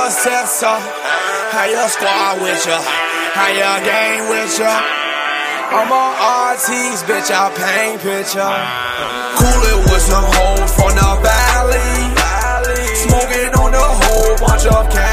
successor. How your squad with ya? How your gang with ya? I'm on RT's, bitch, I paint picture. Cool it with some hoes from the valley. Smoking on a whole bunch of cash.